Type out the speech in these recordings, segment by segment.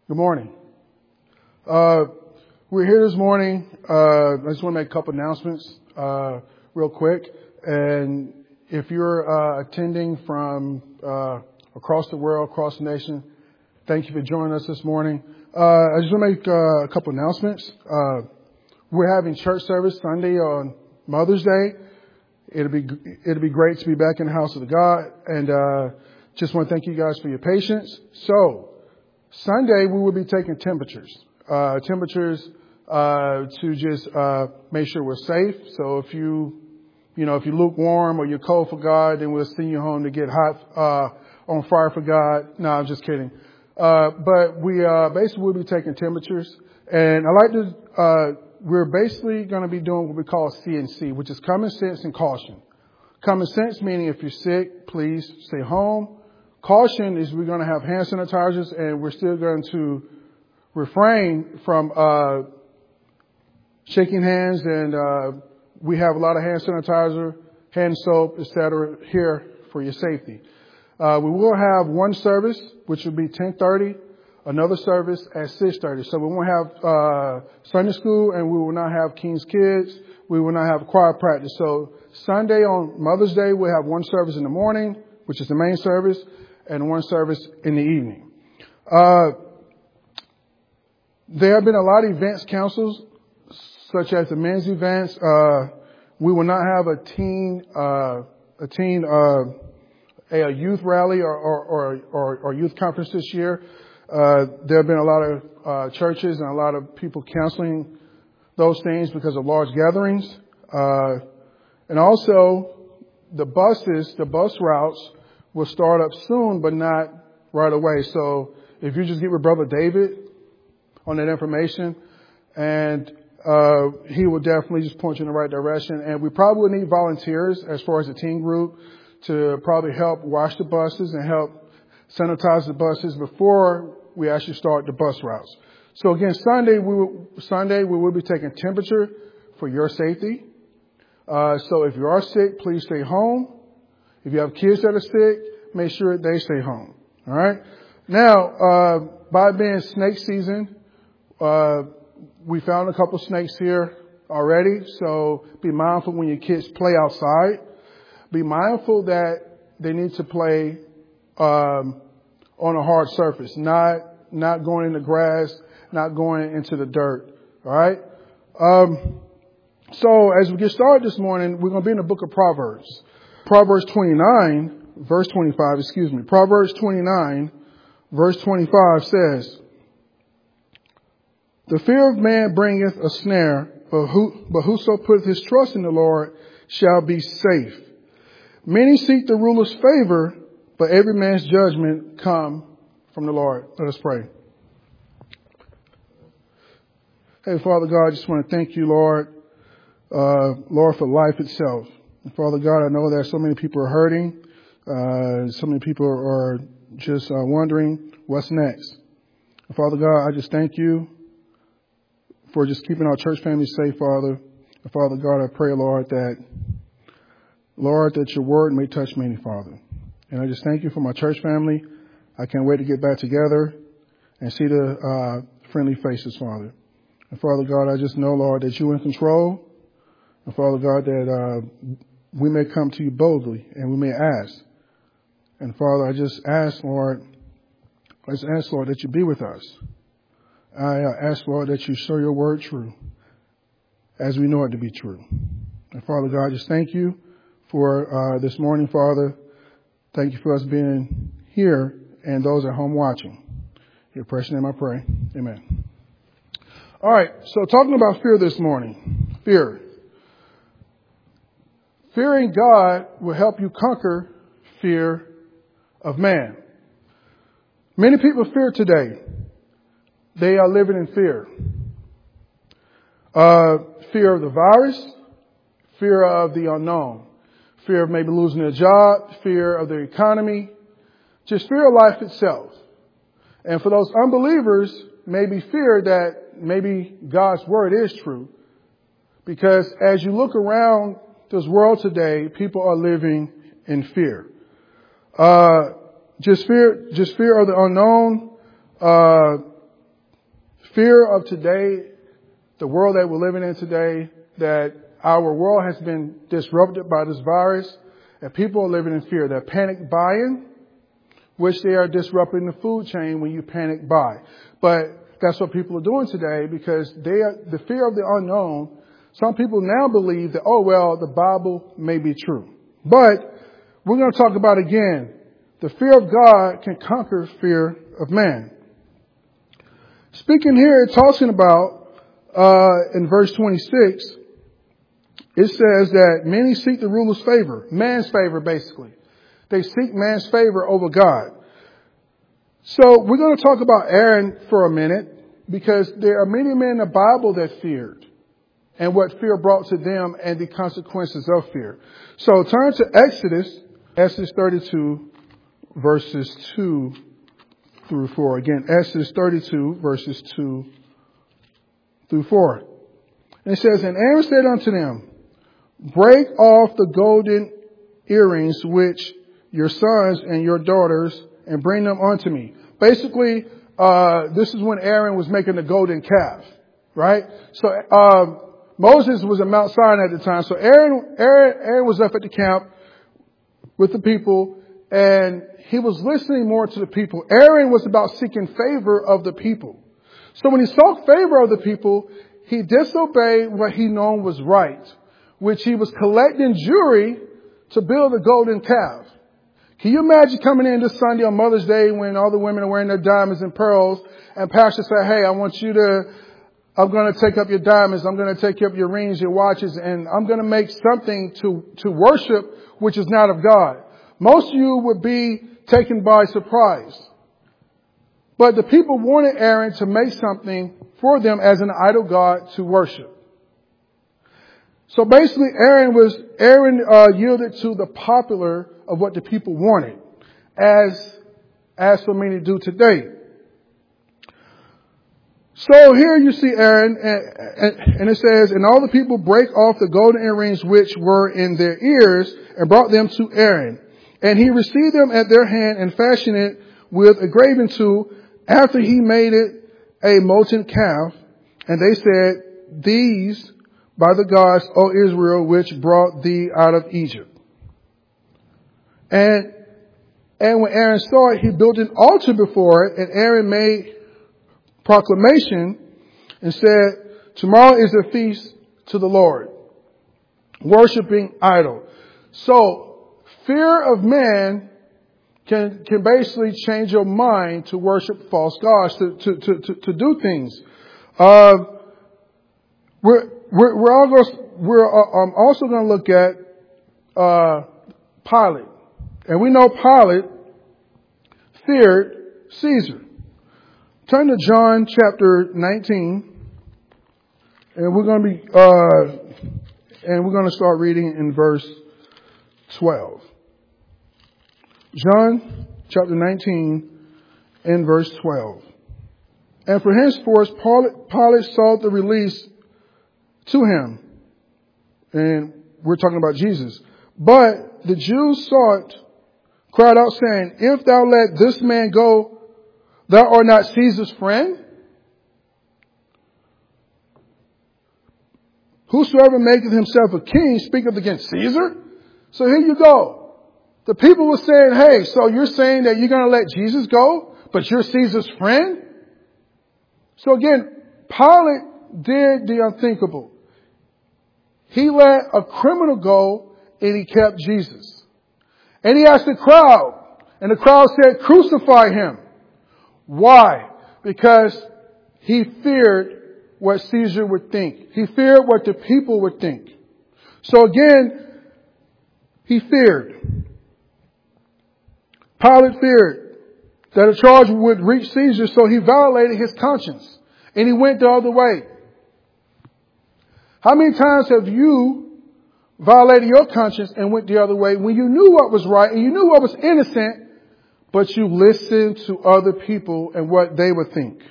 Good morning. We're here this morning. I just want to make a couple announcements real quick. And if you're attending from across the world, across the nation, thank you for joining us this morning. I just want to make a couple announcements. We're having church service Sunday on Mother's Day. It'll be great to be back in the house of God. And just want to thank you guys for your patience. So Sunday, we will be taking temperatures to just make sure we're safe. So if you're lukewarm or you're cold for God, then we'll send you home to get hot on fire for God. No, I'm just kidding. But we basically will be taking temperatures, and we're basically going to be doing what we call CNC, which is common sense and caution. Common sense meaning if you're sick, please stay home. Caution is we're going to have hand sanitizers, and we're still going to refrain from shaking hands, and we have a lot of hand sanitizer, hand soap, etc. here for your safety. We will have one service, which will be 10:30, another service at 6:30. So we won't have Sunday school, and we will not have King's Kids. We will not have choir practice. So Sunday on Mother's Day, we'll have one service in the morning, which is the main service, and one service in the evening. There have been a lot of events canceled, such as the men's events. We will not have a youth rally or youth conference this year. There have been a lot of churches and a lot of people canceling those things because of large gatherings. And also the bus routes will start up soon, but not right away. So if you just get with Brother David on that information, and he will definitely just point you in the right direction. And we probably need volunteers as far as the teen group to probably help wash the buses and help sanitize the buses before we actually start the bus routes. So again, Sunday we will be taking temperature for your safety. So if you are sick, please stay home. If you have kids that are sick, make sure they stay home. All right. Now, by being snake season, we found a couple snakes here already. So be mindful when your kids play outside. Be mindful that they need to play on a hard surface, not going in the grass, not going into the dirt. All right. So as we get started this morning, we're going to be in the book of Proverbs. Proverbs 29, verse 25, Proverbs 29, verse 25 says, "The fear of man bringeth a snare, but whoso putteth his trust in the Lord shall be safe. Many seek the ruler's favor, but every man's judgment come from the Lord." Let us pray. Hey, Father God, I just want to thank you, Lord, for life itself. And Father God, I know that so many people are hurting. So many people are just wondering what's next. And Father God, I just thank you for just keeping our church family safe, Father. And Father God, I pray, Lord, that your word may touch many, Father. And I just thank you for my church family. I can't wait to get back together and see the friendly faces, Father. And Father God, I just know, Lord, that you're in control. And Father God, that we may come to you boldly and we may ask. And Father, I just ask, Lord, that you be with us. I ask, Lord, that you show your word true as we know it to be true. And Father God, I just thank you for this morning, Father. Thank you for us being here and those at home watching. In your precious name I pray. Amen. All right. So talking about fear this morning. Fear. Fearing God will help you conquer fear of man. Many people fear today. They are living in fear. Fear of the virus, fear of the unknown, fear of maybe losing their job, fear of their economy, just fear of life itself. And for those unbelievers, maybe fear that maybe God's word is true. Because as you look around this world today, people are living in fear. Just fear of the unknown. fear of today, the world that we're living in today, that our world has been disrupted by this virus, and people are living in fear. They're panic buying, which they are disrupting the food chain when you panic buy. But that's what people are doing today because the fear of the unknown. Some people now believe that, oh, well, the Bible may be true. But we're going to talk about again, the fear of God can conquer fear of man. Speaking here, talking about in verse 26, it says that many seek the ruler's favor, man's favor, basically. They seek man's favor over God. So we're going to talk about Aaron for a minute because there are many men in the Bible that feared and what fear brought to them and the consequences of fear. So turn to Exodus 32, verses 2 through 4. Again, Exodus 32, verses 2 through 4. And it says, and Aaron said unto them, break off the golden earrings which your sons and your daughters and bring them unto me. Basically, this is when Aaron was making the golden calf, right? So, Moses was at Mount Sinai at the time. So Aaron was up at the camp with the people and he was listening more to the people. Aaron was about seeking favor of the people. So when he sought favor of the people, he disobeyed what he known was right, which he was collecting jewelry to build a golden calf. Can you imagine coming in this Sunday on Mother's Day when all the women are wearing their diamonds and pearls and pastor say, hey, I'm going to take up your diamonds. I'm going to take up your rings, your watches, and I'm going to make something to worship, which is not of God. Most of you would be taken by surprise. But the people wanted Aaron to make something for them as an idol god to worship. So basically, Aaron yielded to the popular of what the people wanted, as for many do today. So here you see Aaron, and it says, and all the people break off the golden earrings which were in their ears and brought them to Aaron. And he received them at their hand and fashioned it with a graving tool after he made it a molten calf. And they said, these by the gods, O Israel, which brought thee out of Egypt. And when Aaron saw it, he built an altar before it, and Aaron made proclamation and said, tomorrow is a feast to the Lord, worshiping idol. So fear of man can basically change your mind to worship false gods, to do things. We're also going to look at Pilate. And we know Pilate feared Caesar. Turn to John chapter 19, and we're going to start reading in verse 12. John chapter 19 and verse 12. And for henceforth Pilate sought the release to him. And we're talking about Jesus. But the Jews cried out saying, if thou let this man go, thou art not Caesar's friend. Whosoever maketh himself a king speaketh against Caesar. So here you go. The people were saying, hey, so you're saying that you're going to let Jesus go, but you're Caesar's friend? So again, Pilate did the unthinkable. He let a criminal go and he kept Jesus. And he asked the crowd, and the crowd said, crucify him. Why? Because he feared what Caesar would think. He feared what the people would think. So again, he feared. Pilate feared that a charge would reach Caesar, so he violated his conscience and he went the other way. How many times have you violated your conscience and went the other way when you knew what was right and you knew what was innocent, but you listened to other people and what they would think?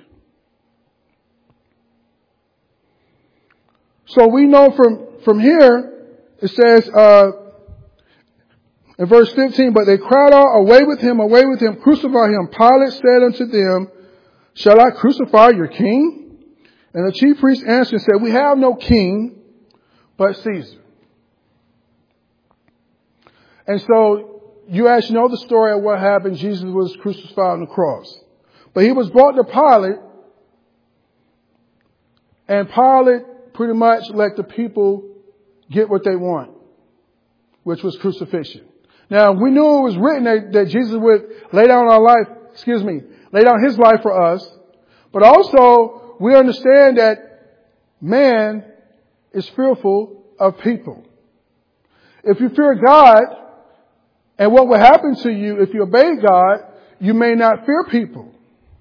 So we know from here, it says, in verse 15, but they cried out, away with him, crucify him. Pilate said unto them, shall I crucify your king? And the chief priest answered and said, we have no king but Caesar. And so you actually know the story of what happened. Jesus was crucified on the cross. But he was brought to Pilate, and Pilate pretty much let the people get what they want, which was crucifixion. Now, we knew it was written that Jesus would lay down his life for us. But also, we understand that man is fearful of people. If you fear God, and what will happen to you if you obey God, you may not fear people.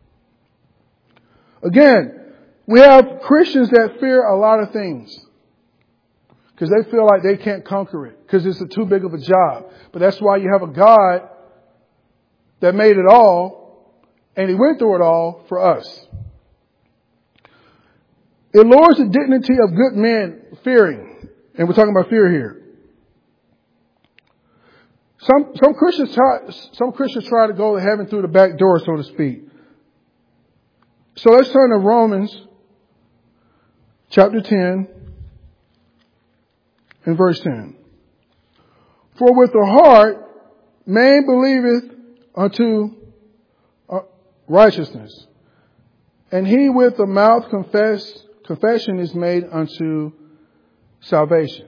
Again, we have Christians that fear a lot of things because they feel like they can't conquer it because it's too big of a job. But that's why you have a God that made it all, and he went through it all for us. It lowers the dignity of good men fearing. And we're talking about fear here. Some Christians try to go to heaven through the back door, so to speak. So let's turn to Romans chapter 10 and verse 10. For with the heart man believeth unto righteousness, and he with the mouth confession is made unto salvation.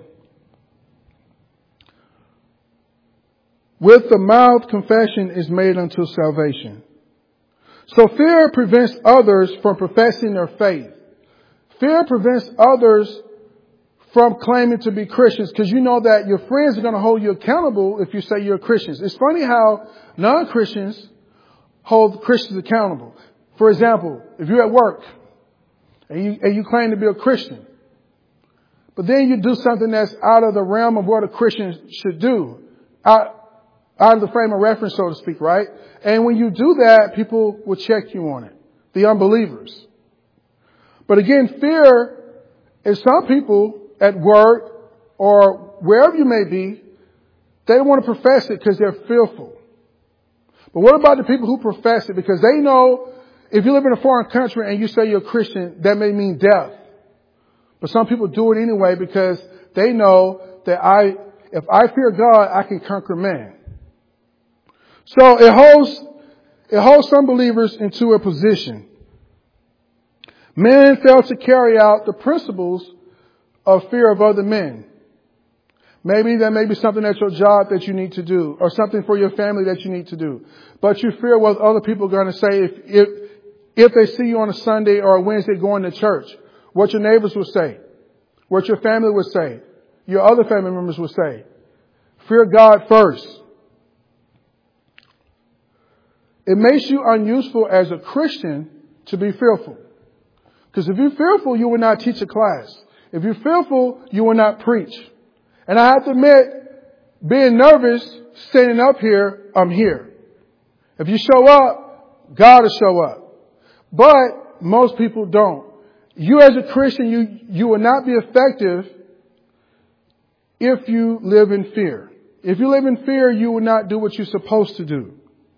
With the mouth confession is made unto salvation. So fear prevents others from professing their faith. Fear prevents others from claiming to be Christians because you know that your friends are going to hold you accountable if you say you're Christians. It's funny how non-Christians hold Christians accountable. For example, if you're at work and you claim to be a Christian, but then you do something that's out of the realm of what a Christian should do, out of the frame of reference, so to speak, right? And when you do that, people will check you on it. The unbelievers. But again, fear is some people at work or wherever you may be, they don't want to profess it because they're fearful. But what about the people who profess it? Because they know if you live in a foreign country and you say you're a Christian, that may mean death. But some people do it anyway because they know that if I fear God, I can conquer man. So it holds some believers into a position. Men fail to carry out the principles of fear of other men. Maybe that may be something at your job that you need to do, or something for your family that you need to do. But you fear what other people are going to say if they see you on a Sunday or a Wednesday going to church. What your neighbors will say. What your family would say. Your other family members will say. Fear God first. It makes you unuseful as a Christian to be fearful. Because if you're fearful, you will not teach a class. If you're fearful, you will not preach. And I have to admit, being nervous, standing up here, I'm here. If you show up, God will show up. But most people don't. You as a Christian, you will not be effective if you live in fear. If you live in fear, you will not do what you're supposed to do.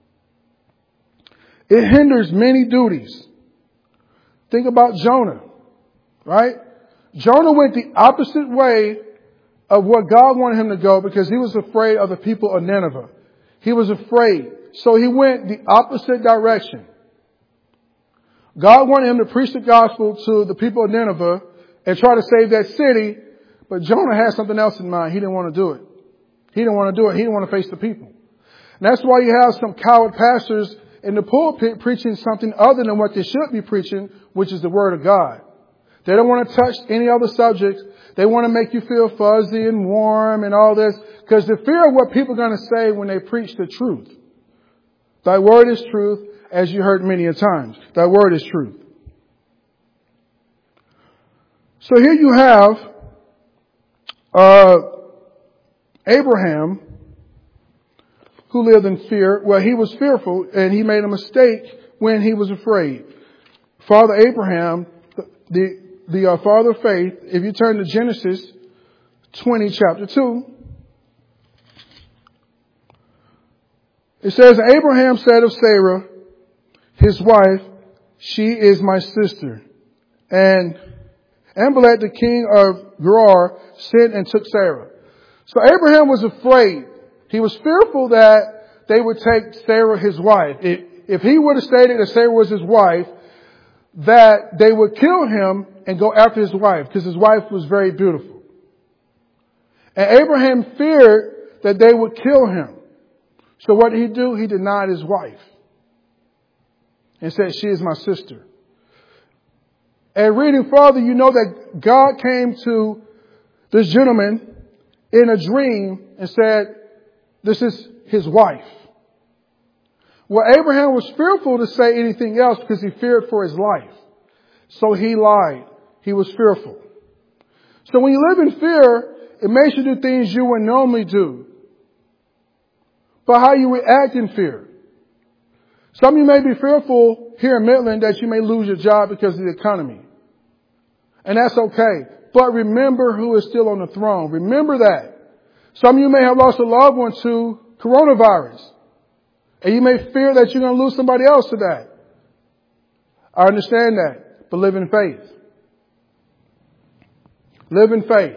It hinders many duties. Think about Jonah, right? Jonah went the opposite way of what God wanted him to go because he was afraid of the people of Nineveh. He was afraid. So he went the opposite direction. God wanted him to preach the gospel to the people of Nineveh and try to save that city. But Jonah had something else in mind. He didn't want to do it. He didn't want to do it. He didn't want to face the people. And that's why you have some coward pastors in the pulpit preaching something other than what they should be preaching, which is the Word of God. They don't want to touch any other subjects. They want to make you feel fuzzy and warm and all this because the fear of what people are going to say when they preach the truth. Thy word is truth, as you heard many a times. Thy word is truth. So here you have Abraham, who lived in fear. Well, he was fearful and he made a mistake when he was afraid. Father Abraham, the father of faith, if you turn to Genesis 20, chapter 2, it says, Abraham said of Sarah, his wife, she is my sister. And Amalek, the king of Gerar, sent and took Sarah. So Abraham was afraid. He was fearful that they would take Sarah, his wife. If he would have stated that Sarah was his wife, that they would kill him and go after his wife, because his wife was very beautiful. And Abraham feared that they would kill him. So what did he do? He denied his wife and said, she is my sister. And reading further, you know that God came to this gentleman in a dream and said, this is his wife. Well, Abraham was fearful to say anything else because he feared for his life. So he lied. He was fearful. So when you live in fear, it makes you do things you would normally do. But how you react in fear. Some of you may be fearful here in Midland that you may lose your job because of the economy. And that's okay. But remember who is still on the throne. Remember that. Some of you may have lost a loved one to coronavirus. And you may fear that you're going to lose somebody else to that. I understand that. But live in faith. Live in faith.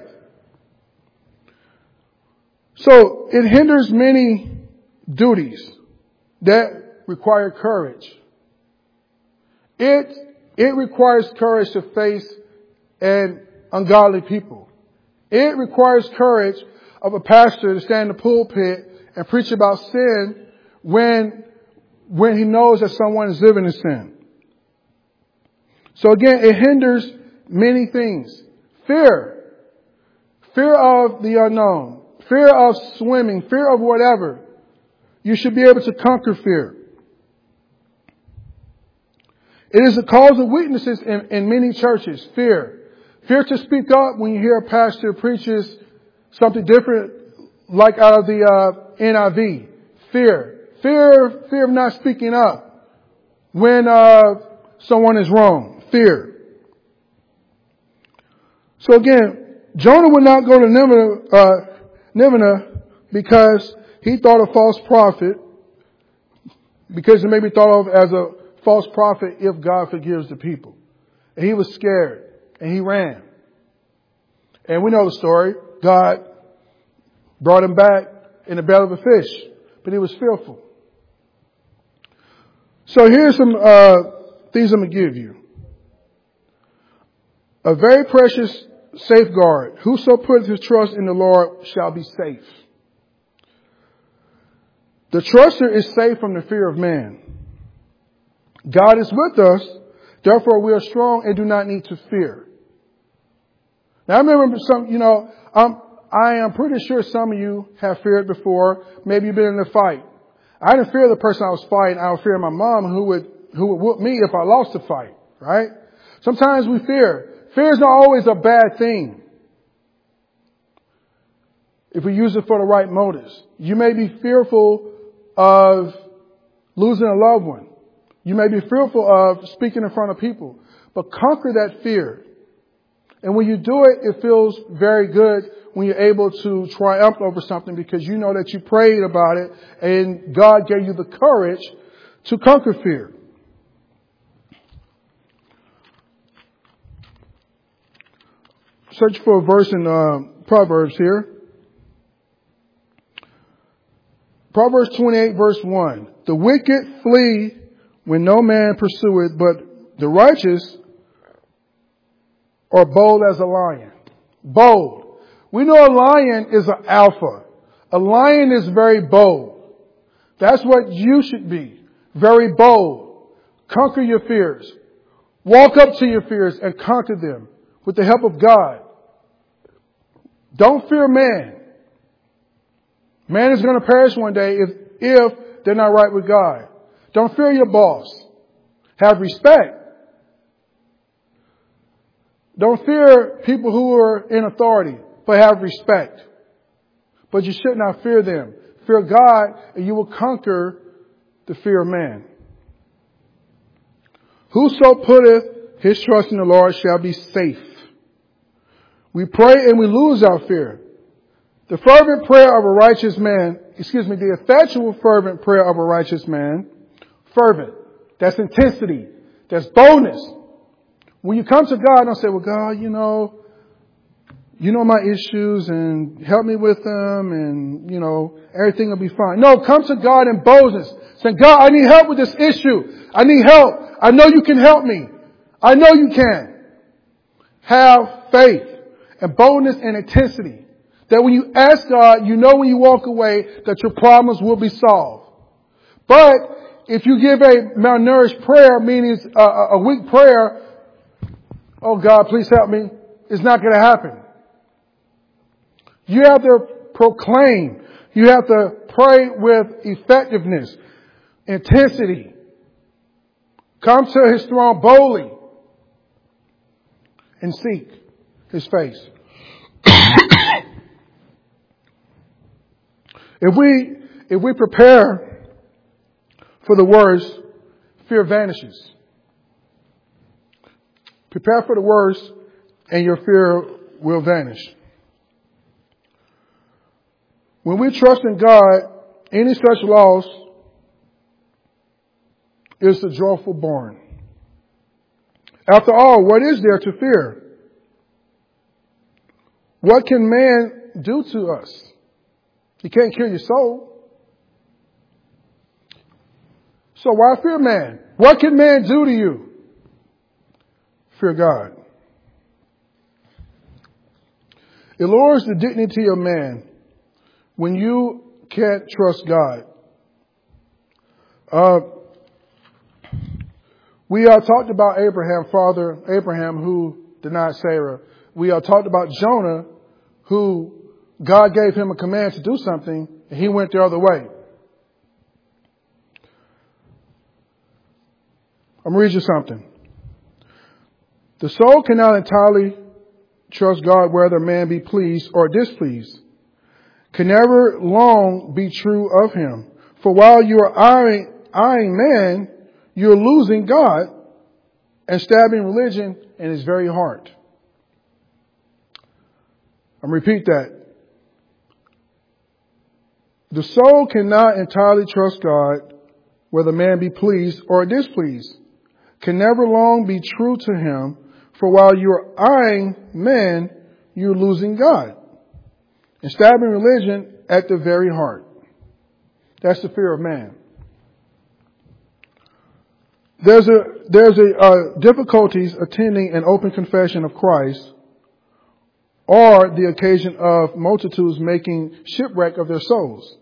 So it hinders many duties that require courage. It requires courage to face an ungodly people. It requires courage of a pastor to stand in the pulpit and preach about sin when he knows that someone is living in sin. So again, it hinders many things. Fear of the unknown, fear of swimming, fear of whatever. You should be able to conquer fear. It is a cause of weaknesses in many churches, fear. Fear to speak up when you hear a pastor preaches something different, like out of the NIV. Fear of not speaking up when someone is wrong. Fear. So again, Jonah would not go to Nineveh because he thought a false prophet, because it may be thought of as a false prophet if God forgives the people. And he was scared and he ran. And we know the story. God brought him back in the belly of a fish, but he was fearful. So here's some things I'm going to give you. A very precious safeguard. Whoso puts his trust in the Lord shall be safe. The truster is safe from the fear of man. God is with us, therefore we are strong and do not need to fear. Now I remember I am pretty sure some of you have feared before. Maybe you've been in a fight. I didn't fear the person I was fighting. I would fear my mom who would whoop me if I lost the fight, right? Sometimes we fear. Fear is not always a bad thing if we use it for the right motives. You may be fearful of losing a loved one. You may be fearful of speaking in front of people, but conquer that fear. And when you do it, it feels very good when you're able to triumph over something because you know that you prayed about it and God gave you the courage to conquer fear. Search for a verse in Proverbs here. Proverbs 28 verse 1. The wicked flee when no man pursueth, but the righteous are bold as a lion. Bold. We know a lion is an alpha. A lion is very bold. That's what you should be. Very bold. Conquer your fears. Walk up to your fears and conquer them with the help of God. Don't fear man. Man is going to perish one day if they're not right with God. Don't fear your boss. Have respect. Don't fear people who are in authority, but have respect. But you should not fear them. Fear God, and you will conquer the fear of man. Whoso putteth his trust in the Lord shall be safe. We pray and we lose our fear. The fervent prayer of a righteous man, the effectual fervent prayer of a righteous man, fervent. That's intensity. That's boldness. When you come to God, don't say, well, God, you know my issues and help me with them and, everything will be fine. No, come to God in boldness. Say, God, I need help with this issue. I need help. I know you can help me. I know you can. Have faith and boldness and intensity. That when you ask God, you know when you walk away that your problems will be solved. But if you give a malnourished prayer, meaning a weak prayer, oh God, please help me, it's not going to happen. You have to proclaim. You have to pray with effectiveness, intensity. Come to His throne boldly and seek His face. If we prepare for the worst, fear vanishes. Prepare for the worst and your fear will vanish. When we trust in God, any such loss is a joyful born. After all, what is there to fear? What can man do to us? He can't kill your soul. So why fear man? What can man do to you? Fear God. It lowers the dignity of man when you can't trust God. We talked about Abraham, Father Abraham, who denied Sarah. We talked about Jonah, who God gave him a command to do something, and he went the other way. I'm going to read you something. The soul cannot entirely trust God whether man be pleased or displeased. Can never long be true of Him. For while you are eyeing man, you're losing God and stabbing religion in His very heart. I'm going to repeat that. The soul cannot entirely trust God whether man be pleased or displeased. Can never long be true to Him. For while you are eyeing man, you're losing God and stabbing religion at the very heart. That's the fear of man. There's difficulties attending an open confession of Christ, or the occasion of multitudes making shipwreck of their souls.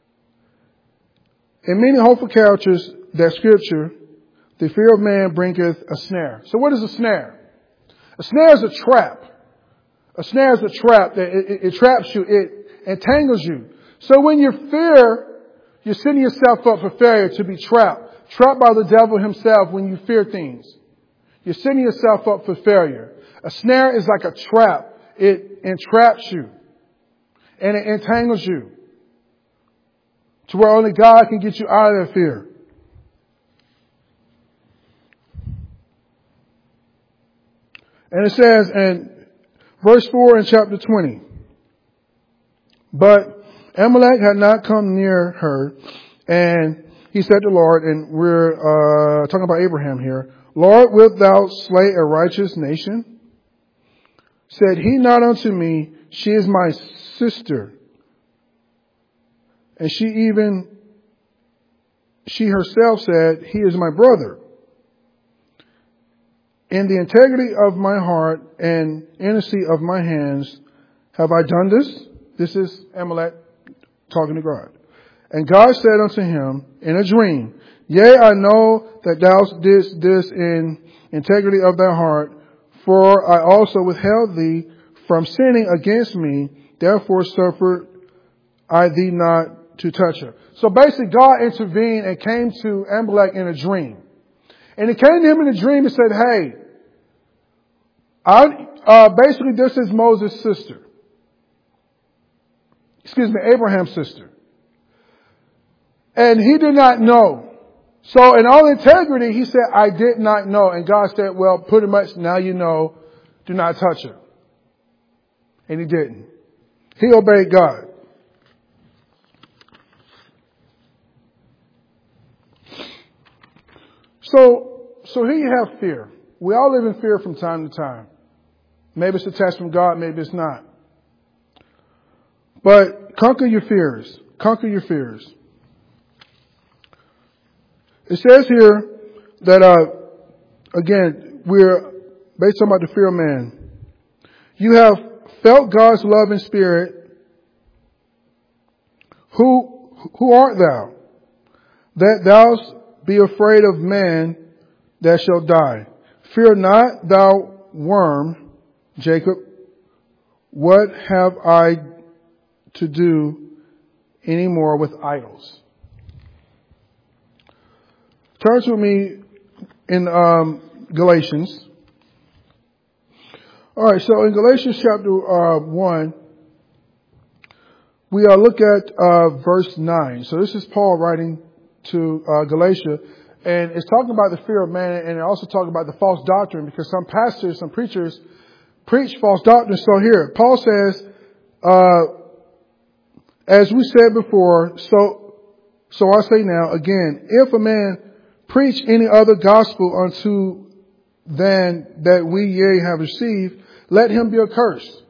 In many hopeful characters that Scripture, the fear of man bringeth a snare. So what is a snare? A snare is a trap. A snare is a trap that it traps you. It entangles you. So when you fear, you're setting yourself up for failure, to be trapped. Trapped by the devil himself when you fear things. You're setting yourself up for failure. A snare is like a trap. It entraps you. And it entangles you. To where only God can get you out of that fear. And it says in verse 4 in chapter 20, but Amalek had not come near her, and he said to the Lord, and we're talking about Abraham here, Lord, wilt thou slay a righteous nation? Said he not unto me, she is my sister. And she herself said, he is my brother. In the integrity of my heart and innocency of my hands have I done this. This is Amalek talking to God. And God said unto him in a dream, yea, I know that thou didst this in integrity of thy heart, for I also withheld thee from sinning against me, therefore suffered I thee not to touch her. So basically God intervened and came to Amalek in a dream. And he came to him in a dream and said, hey, basically this is Moses' sister. Abraham's sister. And he did not know. So in all integrity, he said, I did not know. And God said, well, pretty much now you know, do not touch her. And he didn't. He obeyed God. So here you have fear. We all live in fear from time to time. Maybe it's attached from God, maybe it's not. But conquer your fears. Conquer your fears. It says here that, again, we're based on the fear of man. You have felt God's love and spirit. Who art thou, that thou be afraid of man that shall die? Fear not, thou worm, Jacob. What have I to do any more with idols? Turn with me in Galatians. All right, so in Galatians chapter 1, we look at verse 9. So this is Paul writing to Galatia, and it's talking about the fear of man, and it also talking about the false doctrine, because some pastors, some preachers preach false doctrine. So here, Paul says, as we said before, so I say now, again, if a man preach any other gospel unto than that we have received, let him be accursed.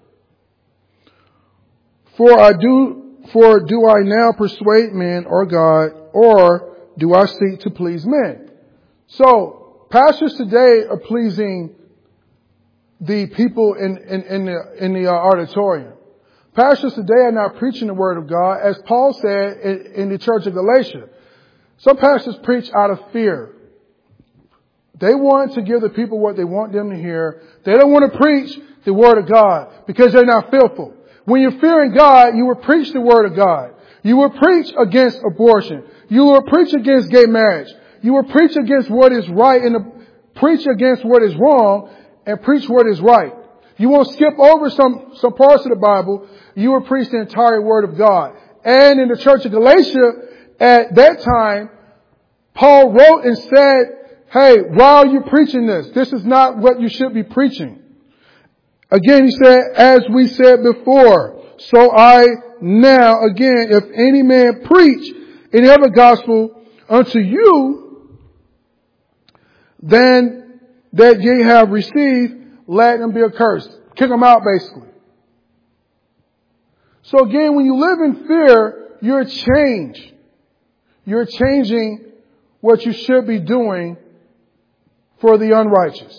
For do I now persuade men or God, or do I seek to please men? So pastors today are pleasing the people in the auditorium. Pastors today are not preaching the word of God, as Paul said in the church of Galatia. Some pastors preach out of fear. They want to give the people what they want them to hear. They don't want to preach the word of God because they're not fearful. When you're fearing God, you will preach the word of God. You will preach against abortion. You will preach against gay marriage. You will preach against what is right and preach against what is wrong and preach what is right. You won't skip over some parts of the Bible. You will preach the entire word of God. And in the church of Galatia, at that time, Paul wrote and said, hey, why are you preaching this? This is not what you should be preaching. Again, he said, as we said before, so I now, again, if any man preach any other gospel unto you, then that ye have received, let him be accursed. Kick him out, basically. So again, when you live in fear, you're changed. You're changing what you should be doing for the unrighteous.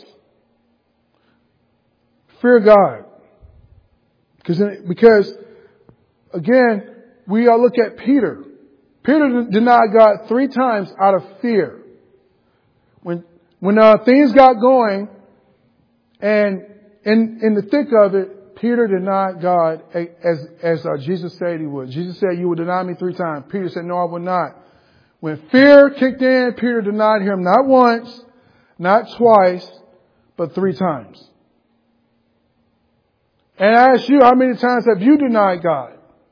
Fear God. Because again, we look at Peter. Peter denied God 3 times out of fear. When things got going and in the thick of it, Peter denied God as Jesus said he would. Jesus said, you will deny me 3 times. Peter said, no, I will not. When fear kicked in, Peter denied him not once, not twice, but 3 times. And I ask you, how many times have you denied God?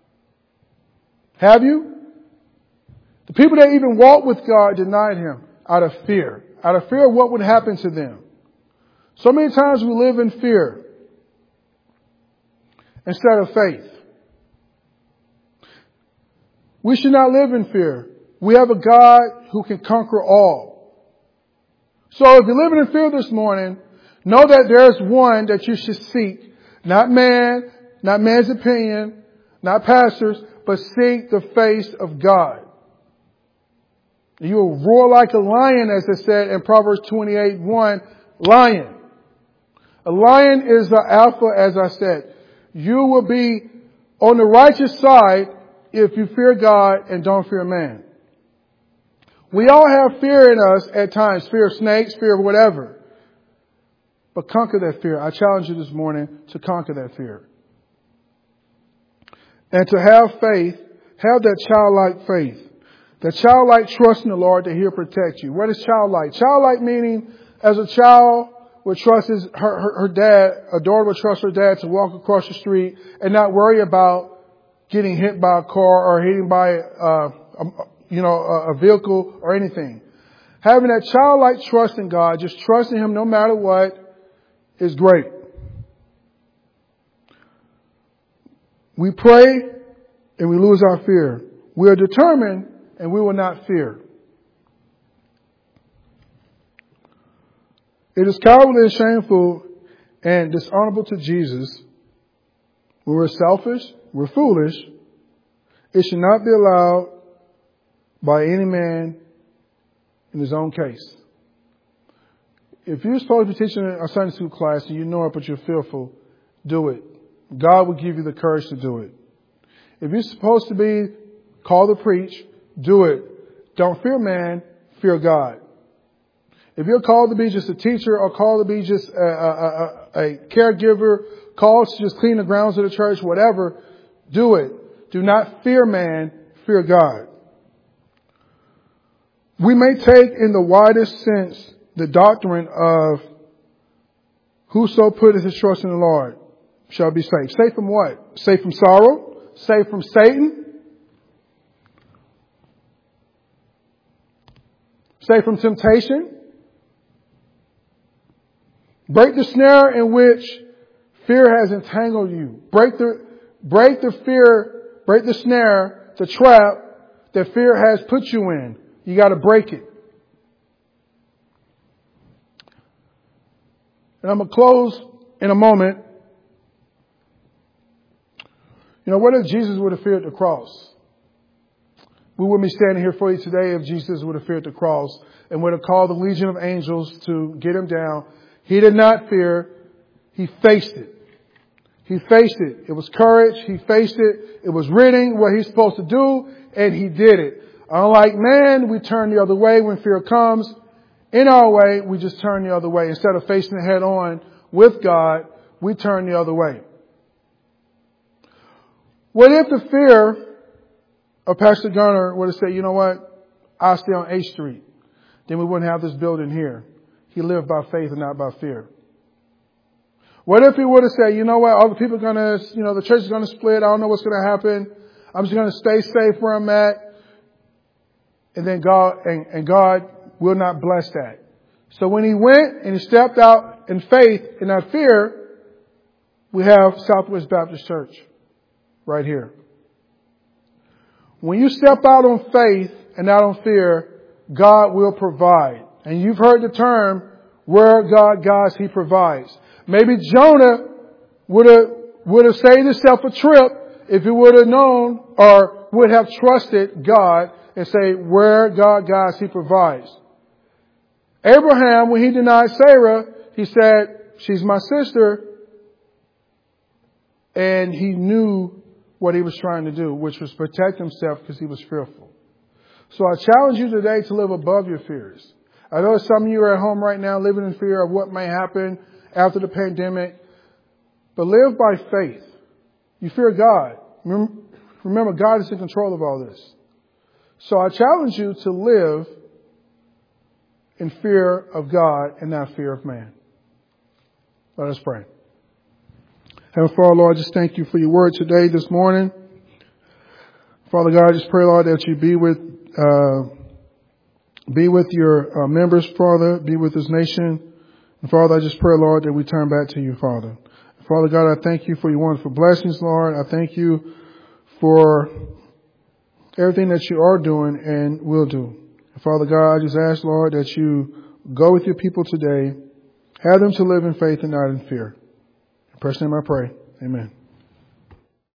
Have you? The people that even walked with God denied him out of fear. Out of fear of what would happen to them. So many times we live in fear instead of faith. We should not live in fear. We have a God who can conquer all. So if you're living in fear this morning, know that there's one that you should seek. Not man, not man's opinion, not pastors, but seek the face of God. You will roar like a lion, as it said in Proverbs 28:1, lion. A lion is the alpha, as I said. You will be on the righteous side if you fear God and don't fear man. We all have fear in us at times, fear of snakes, fear of whatever. But conquer that fear. I challenge you this morning to conquer that fear. And to have faith, have that childlike faith. That childlike trust in the Lord that He'll protect you. What is childlike? Childlike meaning as a child would trust her dad, a daughter would trust her dad to walk across the street and not worry about getting hit by a car or hitting by a vehicle or anything. Having that childlike trust in God, just trusting Him no matter what, is great. We pray and we lose our fear. We are determined and we will not fear. It is cowardly and shameful and dishonorable to Jesus. When we're selfish, we're foolish. It should not be allowed by any man in his own case. If you're supposed to be teaching a Sunday school class and you know it but you're fearful, do it. God will give you the courage to do it. If you're supposed to be called to preach, do it. Don't fear man, fear God. If you're called to be just a teacher or called to be just a caregiver, called to just clean the grounds of the church, whatever, do it. Do not fear man, fear God. We may take in the widest sense the doctrine of whoso putteth his trust in the Lord shall be saved. Safe from what? Safe from sorrow? Safe from Satan? Safe from temptation? Break the snare in which fear has entangled you. Break the fear, break the snare, the trap that fear has put you in. You got to break it. And I'm going to close in a moment. You know, what if Jesus would have feared the cross? We wouldn't be standing here for you today if Jesus would have feared the cross and would have called the legion of angels to get him down. He did not fear. He faced it. He faced it. It was courage. He faced it. It was reading what he's supposed to do, and he did it. Unlike man, we turn the other way when fear comes. In our way, we just turn the other way. Instead of facing it head on with God, we turn the other way. What if the fear of Pastor Gunner would have said, you know what, I'll stay on 8th Street. Then we wouldn't have this building here. He lived by faith and not by fear. What if he would have said, you know what, all the people are going to, the church is going to split. I don't know what's going to happen. I'm just going to stay safe where I'm at. And then God will not bless that. So when he went and he stepped out in faith and not fear, we have Southwest Baptist Church right here. When you step out on faith and not on fear, God will provide. And you've heard the term, where God guides, he provides. Maybe Jonah would have saved himself a trip if he would have known or would have trusted God and say, where God guides, he provides. Abraham, when he denied Sarah, he said, she's my sister. And he knew what he was trying to do, which was protect himself because he was fearful. So I challenge you today to live above your fears. I know some of you are at home right now living in fear of what may happen after the pandemic, but live by faith. You fear God. Remember, God is in control of all this. So I challenge you to live in fear of God and not fear of man. Let us pray. Heavenly Father, Lord, I just thank you for your word today, this morning. Father God, I just pray, Lord, that you be with your members, Father, be with this nation. And Father, I just pray, Lord, that we turn back to you, Father. Father God, I thank you for your wonderful blessings, Lord. I thank you for everything that you are doing and will do. Father God, I just ask, Lord, that you go with your people today. Have them to live in faith and not in fear. In Christ's name I pray. Amen.